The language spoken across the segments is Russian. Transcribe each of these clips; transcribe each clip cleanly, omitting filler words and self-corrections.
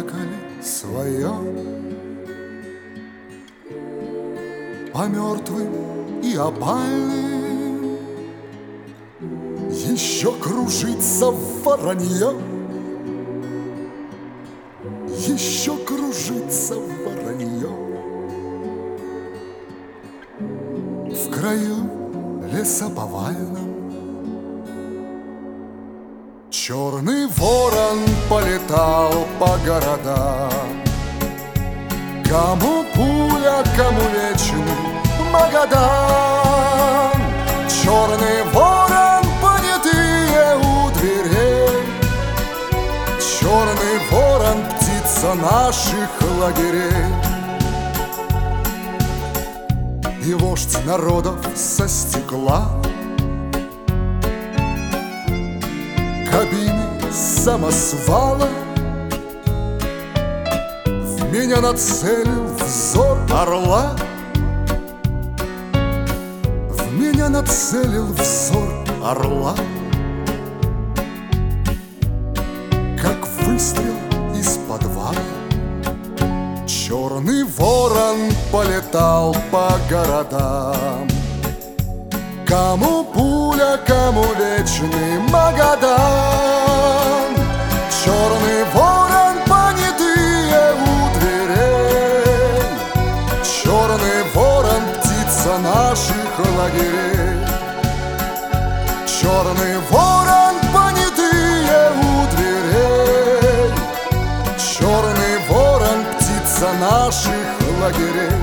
отплакали свое по мертвым и опальным. Еще кружится воронье, еще кружится воронье в краю лесоповальном. Черный ворон полетал по городам, кому пуля, кому вечный Магадан. Черный ворон, понятые у дверей, черный ворон, птица наших лагерей. И вождь народов со стекла кабины самосвала в меня нацелил взор орла, в меня нацелил взор орла, как выстрел из подвала. Черный ворон полетал по городам, кому пуля, кому вечный Магадан. Черный ворон, понятые у дверей, черный ворон, птица наших лагерей. Черный ворон, понятые у дверей, черный ворон, птица наших лагерей.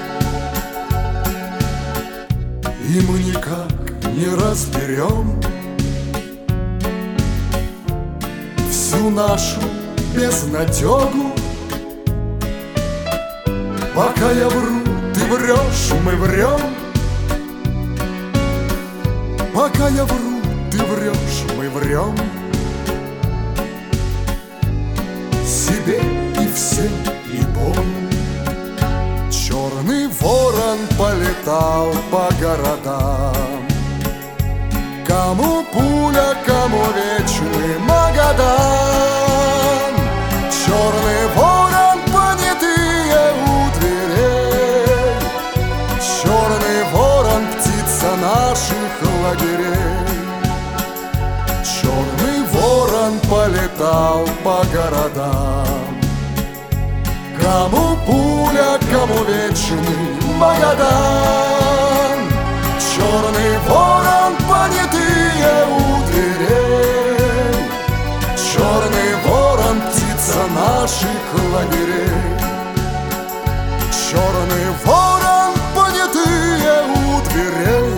И мы никак не разберем всю нашу безнадегу. Пока я вру, ты врешь, мы врем. Пока я вру, ты врешь, мы врем. Себе и всем и Богу. Черный ворон полетал по городам, кому пуля, кому вечный Магадан. Черный ворон, понятые у дверей, черный ворон, птица наших лагерей. Черный ворон полетал по городам, кому пуля, кому вечный Магадан. Черный ворон, понятые у дверей, черный ворон, птица наших лагерей. Черный ворон, понятые у дверей,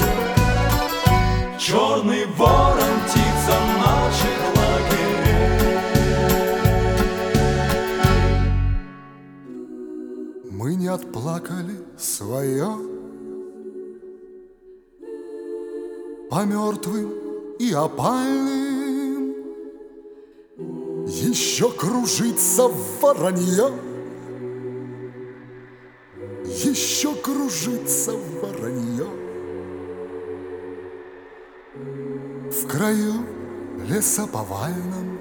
черный ворон, птица наших лагерей. Мы не отплакали свое по мертвым и опальным. Еще кружится воронье, еще кружится воронье в краю лесоповальном.